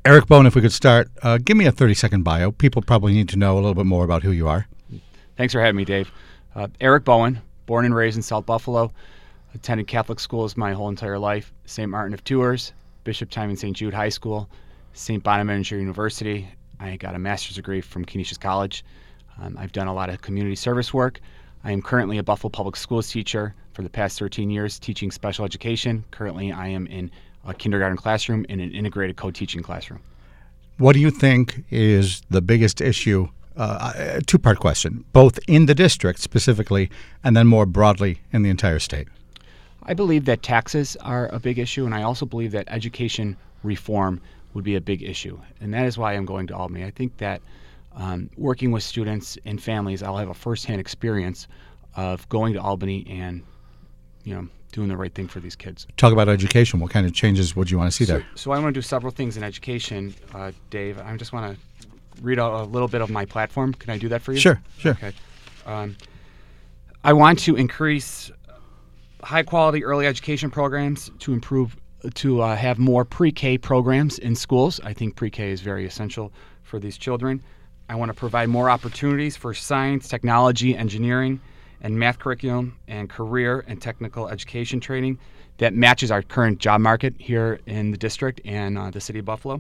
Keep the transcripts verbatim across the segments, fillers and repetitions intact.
Eric Bowen, if we could start, uh, give me a thirty-second bio. People probably need to know a little bit more about who you are. Thanks for having me, Dave. Uh, Eric Bowen, born and raised in South Buffalo, attended Catholic schools my whole entire life, Saint Martin of Tours, Bishop Timon Saint Jude High School, Saint Bonaventure University. I got a master's degree from Canisius College. Um, I've done a lot of community service work. I am currently a Buffalo Public Schools teacher for the past thirteen years, teaching special education. Currently, I am in a kindergarten classroom in an integrated co-teaching classroom. What do you think is the biggest issue? Uh, a two-part question, both in the district specifically and then more broadly in the entire state. I believe that taxes are a big issue, and I also believe that education reform would be a big issue, and that is why I'm going to Albany. I think that um, working with students and families, I'll have a firsthand experience of going to Albany and, you know, doing the right thing for these kids. Talk about education. What kind of changes would you want to see so, there? So I want to do several things in education, uh, Dave. I just want to read out a little bit of my platform. Can I do that for you? Sure, sure. Okay. Um, I want to increase high-quality early education programs to improve, to uh, have more pre-K programs in schools. I think pre-K is very essential for these children. I want to provide more opportunities for science, technology, engineering, and math curriculum and career and technical education training that matches our current job market here in the district and uh, the city of Buffalo.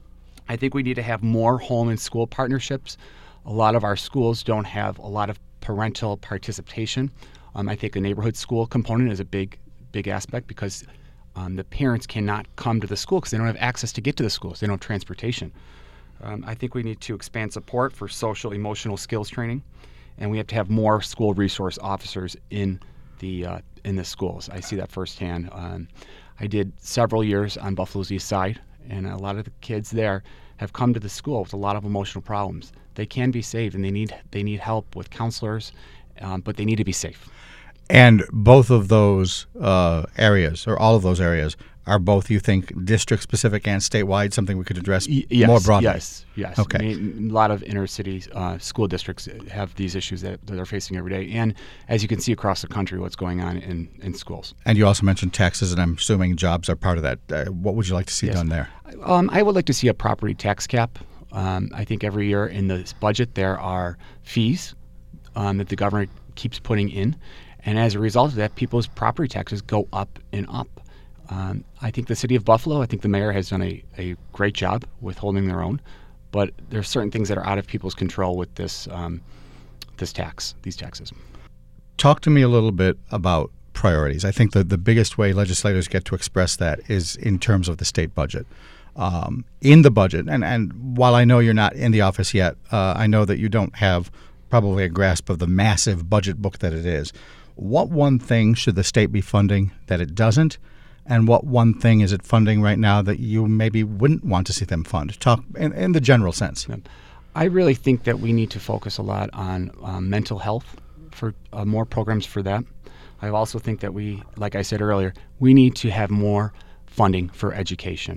I think we need to have more home and school partnerships. A lot of our schools don't have a lot of parental participation. Um, I think a neighborhood school component is a big, big aspect because um, the parents cannot come to the school because they don't have access to get to the schools. They don't have transportation. Um, I think we need to expand support for social, emotional skills training. And we have to have more school resource officers in the uh, in the schools. I see that firsthand. Um, I did several years on Buffalo's East Side, and a lot of the kids there have come to the school with a lot of emotional problems. They can be saved, and they need they need help with counselors, um, but they need to be safe. And both of those uh, areas, or all of those areas, are both, you think, district-specific and statewide, something we could address y- yes, more broadly? Yes, yes. Okay. I mean, a lot of inner-city uh, school districts have these issues that, that they're facing every day. And as you can see across the country, what's going on in, in schools. And you also mentioned taxes, and I'm assuming jobs are part of that. Uh, what would you like to see yes. done there? Um, I would like to see a property tax cap. Um, I think every year in this budget there are fees um, that the government keeps putting in. And as a result of that, people's property taxes go up and up. Um, I think the city of Buffalo, I think the mayor has done a, a great job with holding their own, but there are certain things that are out of people's control with this um, this tax, these taxes. Talk to me a little bit about priorities. I think that the biggest way legislators get to express that is in terms of the state budget. Um, in the budget, and, and while I know you're not in the office yet, uh, I know that you don't have probably a grasp of the massive budget book that it is. What one thing should the state be funding that it doesn't? And what one thing is it funding right now that you maybe wouldn't want to see them fund? Talk in, in the general sense. I really think that we need to focus a lot on um, mental health, for uh, more programs for that. I also think that we, like I said earlier, we need to have more funding for education.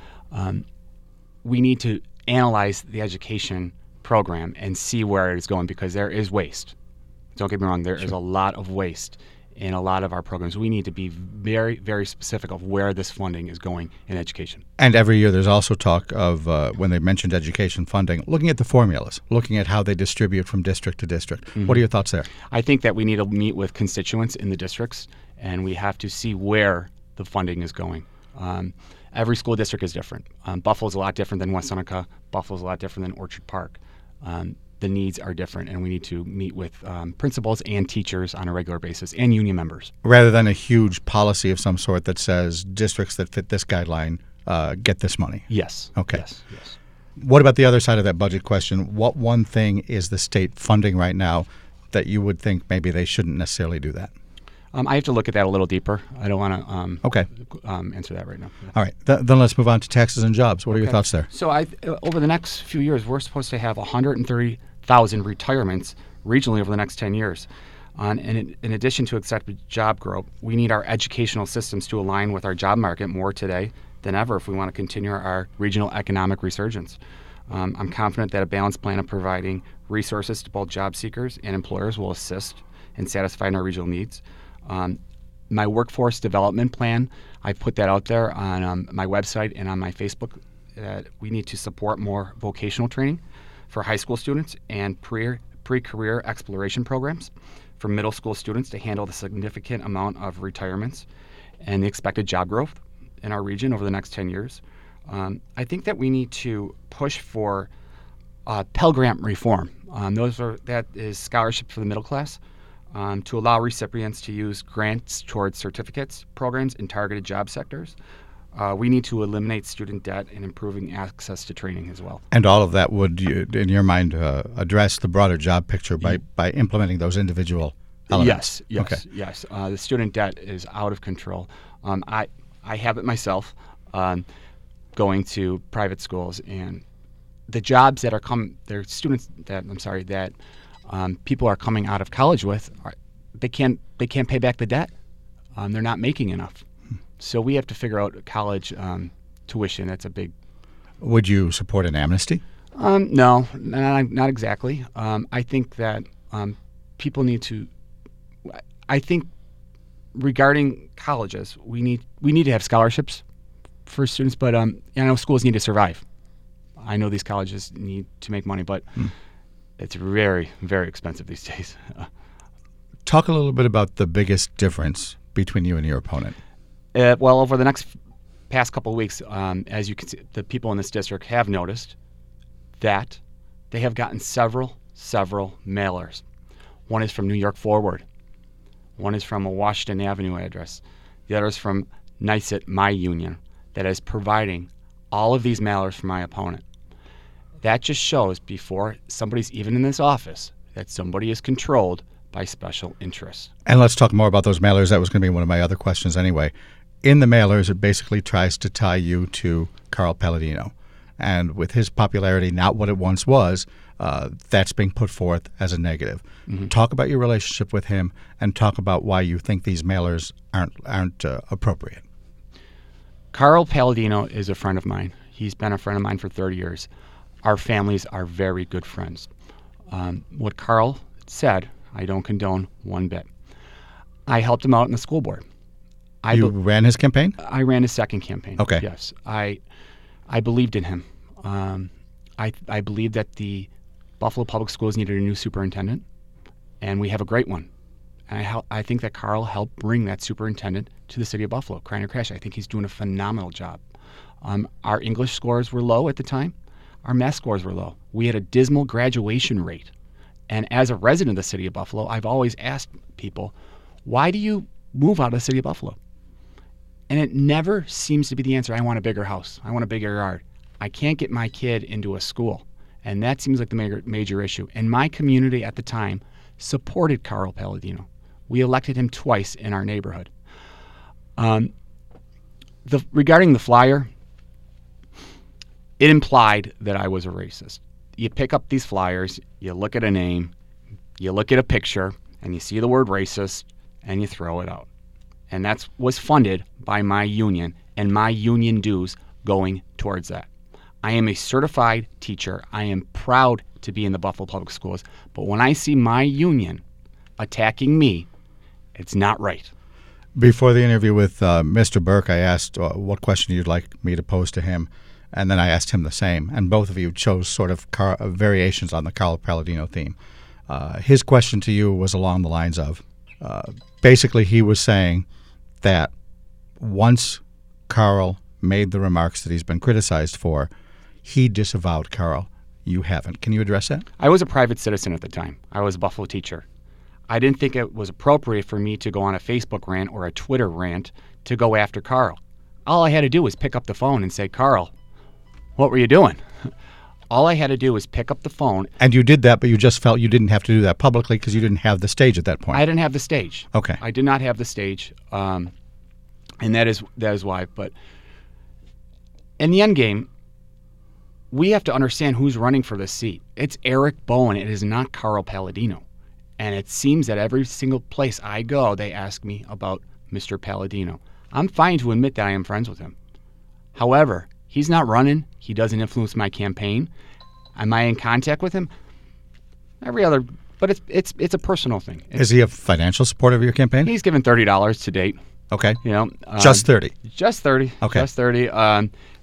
Um, we need to analyze the education program and see where it is going because there is waste. Don't get me wrong, there sure. is a lot of waste in a lot of our programs. We need to be very, very specific of where this funding is going in education. And every year there's also talk of, uh, when they mentioned education funding, looking at the formulas, looking at how they distribute from district to district. Mm-hmm. What are your thoughts there? I think that we need to meet with constituents in the districts, and we have to see where the funding is going. Um, every school district is different. Um, Buffalo's a lot different than West Seneca. Buffalo's a lot different than Orchard Park. Um, the needs are different, and we need to meet with um, principals and teachers on a regular basis and union members. Rather than a huge policy of some sort that says districts that fit this guideline uh, get this money. Yes. Okay. Yes, yes. What about the other side of that budget question? What one thing is the state funding right now that you would think maybe they shouldn't necessarily do that? Um, I have to look at that a little deeper. I don't want to um, okay. um, answer that right now. All right. Th- then let's move on to taxes and jobs. What are okay. your thoughts there? So I, uh, over the next few years, we're supposed to have one hundred thirty thousand retirements regionally over the next ten years. Um, and in, in addition to accepted job growth, we need our educational systems to align with our job market more today than ever if we want to continue our regional economic resurgence. Um, I'm confident that a balanced plan of providing resources to both job seekers and employers will assist in satisfying our regional needs. Um, my workforce development plan, I've put that out there on um, my website and on my Facebook that we need to support more vocational training for high school students and pre pre-career exploration programs for middle school students to handle the significant amount of retirements and the expected job growth in our region over the next ten years. Um, I think that we need to push for uh, Pell Grant reform. Um, those are that is scholarships for the middle class um, to allow recipients to use grants towards certificates programs in targeted job sectors. Uh, we need to eliminate student debt and improving access to training as well. And all of that would, you, in your mind, uh, address the broader job picture by, by implementing those individual elements? Yes, yes, okay. yes. Uh, the student debt is out of control. Um, I I have it myself, um, going to private schools, and the jobs that are come, they're students that I'm sorry that um, people are coming out of college with, are, they can't they can't pay back the debt. Um, they're not making enough. So we have to figure out college um, tuition. That's a big. Would you support an amnesty? Um, no, not, not exactly. Um, I think that um, people need to. I think regarding colleges, we need we need to have scholarships for students, but um, I know schools need to survive. I know these colleges need to make money, but hmm. it's very, very expensive these days. Talk a little bit about the biggest difference between you and your opponent. Uh, well, over the next past couple of weeks, um, as you can see, the people in this district have noticed that they have gotten several, several mailers. One is from New York Forward. One is from a Washington Avenue address. The other is from NYSET, my union, that is providing all of these mailers for my opponent. That just shows, before somebody's even in this office, that somebody is controlled by special interests. And let's talk more about those mailers. That was going to be one of my other questions anyway. In the mailers, it basically tries to tie you to Carl Palladino. And with his popularity not what it once was, uh, that's being put forth as a negative. Mm-hmm. Talk about your relationship with him and talk about why you think these mailers aren't, aren't uh, appropriate. Carl Palladino is a friend of mine. He's been a friend of mine for thirty years. Our families are very good friends. Um, what Carl said, I don't condone one bit. I helped him out in the school board. I you be- ran his campaign? I ran his second campaign. Okay. Yes. I I believed in him. Um, I I believed that the Buffalo Public Schools needed a new superintendent, and we have a great one. And I, hel- I think that Carl helped bring that superintendent to the city of Buffalo, Kreiner Crash. I think he's doing a phenomenal job. Um, our English scores were low at the time. Our math scores were low. We had a dismal graduation rate. And as a resident of the city of Buffalo, I've always asked people, why do you move out of the city of Buffalo? And it never seems to be the answer. I want a bigger house. I want a bigger yard. I can't get my kid into a school. And that seems like the major, major issue. And my community at the time supported Carl Palladino. We elected him twice in our neighborhood. Um, the, regarding the flyer, it implied that I was a racist. You pick up these flyers, you look at a name, you look at a picture, and you see the word racist, and you throw it out. And that was funded by my union and my union dues going towards that. I am a certified teacher. I am proud to be in the Buffalo Public Schools. But when I see my union attacking me, it's not right. Before the interview with uh, Mister Burke, I asked uh, what question you'd like me to pose to him, and then I asked him the same. And both of you chose sort of car- uh, variations on the Carl Palladino theme. Uh, his question to you was along the lines of, uh, basically he was saying that once Carl made the remarks that he's been criticized for, he disavowed Carl. You haven't. Can you address that? I was a private citizen at the time. I was a Buffalo teacher. I didn't think it was appropriate for me to go on a Facebook rant or a Twitter rant to go after Carl. All I had to do was pick up the phone and say, Carl, what were you doing? All I had to do was pick up the phone. And you did that, but you just felt you didn't have to do that publicly because you didn't have the stage at that point. I didn't have the stage. Okay. I did not have the stage, um, and that is that is why. But in the end game, we have to understand who's running for this seat. It's Eric Bowen. It is not Carl Palladino. And it seems that every single place I go, they ask me about Mister Palladino. I'm fine to admit that I am friends with him. However, he's not running. He doesn't influence my campaign. Am I in contact with him? Every other, but it's it's it's a personal thing. It's, Is he a financial supporter of your campaign? He's given thirty dollars to date. Okay. You know, um, just thirty. Just thirty. Okay. Just thirty. Um,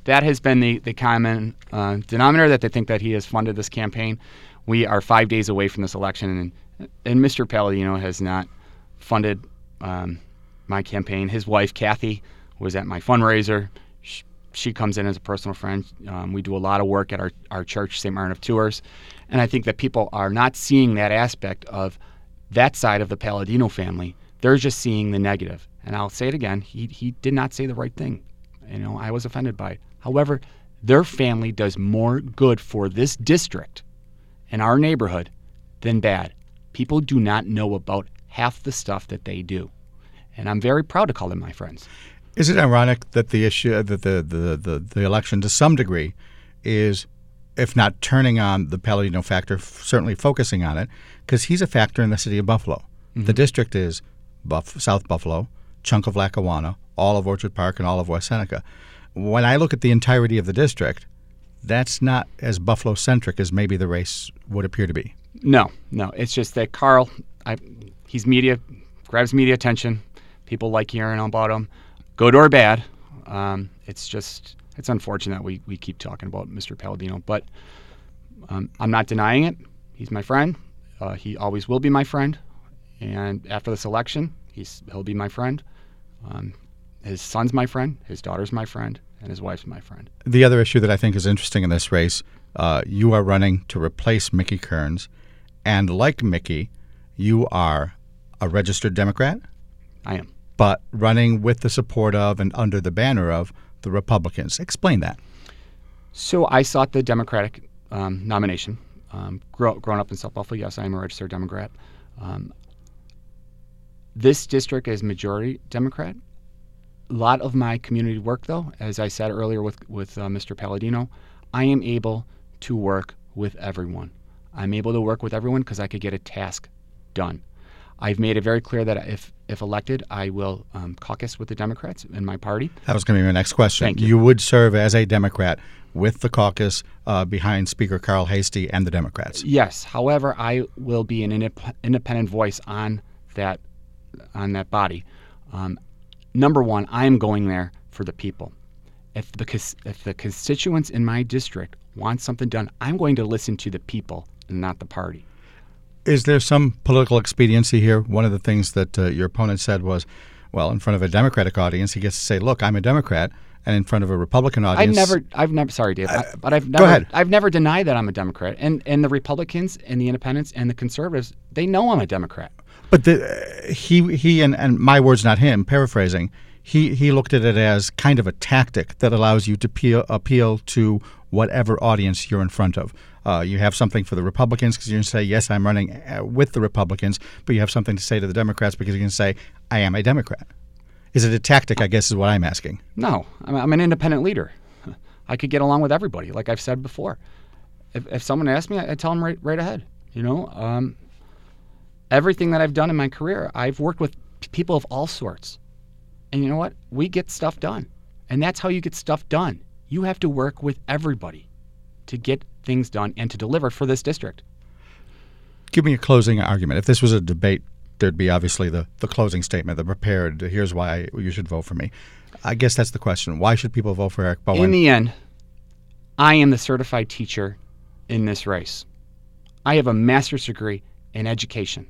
that has been the, the common uh, denominator, that they think that he has funded this campaign. We are five days away from this election, and, and Mister Palladino has not funded um, my campaign. His wife, Kathy, was at my fundraiser. She, she comes in as a personal friend. Um, we do a lot of work at our, our church, Saint Martin of Tours, and I think that people are not seeing that aspect of that side of the Palladino family. They're just seeing the negative. And I'll say it again, he he did not say the right thing. You know, I was offended by it. However, their family does more good for this district and our neighborhood than bad. People do not know about half the stuff that they do. And I'm very proud to call them my friends. Is it ironic that the issue, that the, the, the, the election to some degree is, if not turning on the Palladino factor, f- certainly focusing on it, because he's a factor in the city of Buffalo. Mm-hmm. The district is Buff- South Buffalo, chunk of Lackawanna, all of Orchard Park, and all of West Seneca. When I look at the entirety of the district, that's not as Buffalo-centric as maybe the race would appear to be. No, no. It's just that Carl, I, he's media, grabs media attention. People like hearing about him, good or bad. Um, it's just, it's unfortunate we, we keep talking about Mister Palladino, but um, I'm not denying it. He's my friend. Uh, he always will be my friend. And after this election, he's he'll be my friend. Um, his son's my friend. His daughter's my friend. And his wife's my friend. The other issue that I think is interesting in this race, uh, you are running to replace Mickey Kearns. And like Mickey, you are a registered Democrat. I am. But running with the support of and under the banner of the Republicans. Explain that. So I sought the Democratic um, nomination. Um, grow, growing up in South Buffalo, yes, I am a registered Democrat. Um, this district is majority Democrat. A lot of my community work, though, as I said earlier with, with uh, Mister Palladino, I am able to work with everyone. I'm able to work with everyone because I could get a task done. I've made it very clear that if, if elected, I will um, caucus with the Democrats in my party. That was going to be my next question. Thank you. You would serve as a Democrat with the caucus uh, behind Speaker Carl Heastie and the Democrats. Yes. However, I will be an indep- independent voice on that on that body. Um, number one, I am going there for the people. If the if the constituents in my district want something done, I'm going to listen to the people and not the party. Is there some political expediency here? One of the things that uh, your opponent said was, well, in front of a Democratic audience, he gets to say, "Look, I'm a Democrat," and in front of a Republican audience, I've never, I've never, sorry, Dave, uh, I, but I've never, go ahead. I've never denied that I'm a Democrat, and and the Republicans and the Independents and the Conservatives, they know I'm a Democrat. But the, uh, he he and, and my words, not him, paraphrasing, he he looked at it as kind of a tactic that allows you to appeal, appeal to whatever audience you're in front of. Uh, you have something for the Republicans because you can say, yes, I'm running uh, with the Republicans, but you have something to say to the Democrats because you can say, I am a Democrat. Is it a tactic, I guess, is what I'm asking. No, I'm, I'm an independent leader. I could get along with everybody, like I've said before. If, if someone asks me, I, I tell them right, right ahead. You know, um, everything that I've done in my career, I've worked with p- people of all sorts. And you know what? We get stuff done. And that's how you get stuff done. You have to work with everybody to get things done and to deliver for this district. Give me a closing argument. If this was a debate, there'd be obviously the, the closing statement, the prepared, here's why you should vote for me. I guess that's the question. Why should people vote for Eric Bowen? In the end, I am the certified teacher in this race. I have a master's degree in education.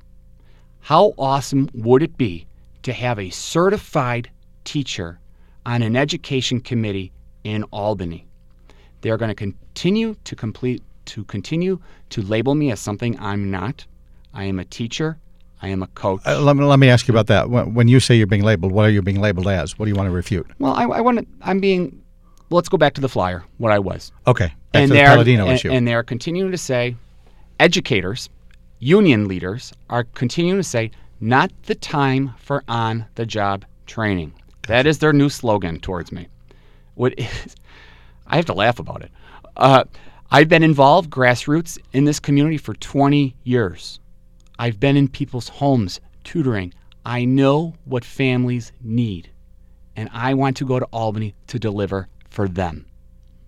How awesome would it be to have a certified teacher on an education committee in Albany? They are going to continue to complete to continue to label me as something I'm not. I am a teacher. I am a coach. Uh, let, me, let me ask you about that. When, when you say you're being labeled, what are you being labeled as? What do you want to refute? Well, I, I want to. I'm being. Well, let's go back to the flyer. What I was. Okay. Back and to the Palladino and, issue. And they're continuing to say, educators, union leaders are continuing to say, not the time for on-the-job training. Gotcha. That is their new slogan towards me. What is? I have to laugh about it. Uh, I've been involved grassroots in this community for twenty years. I've been in people's homes tutoring. I know what families need, and I want to go to Albany to deliver for them.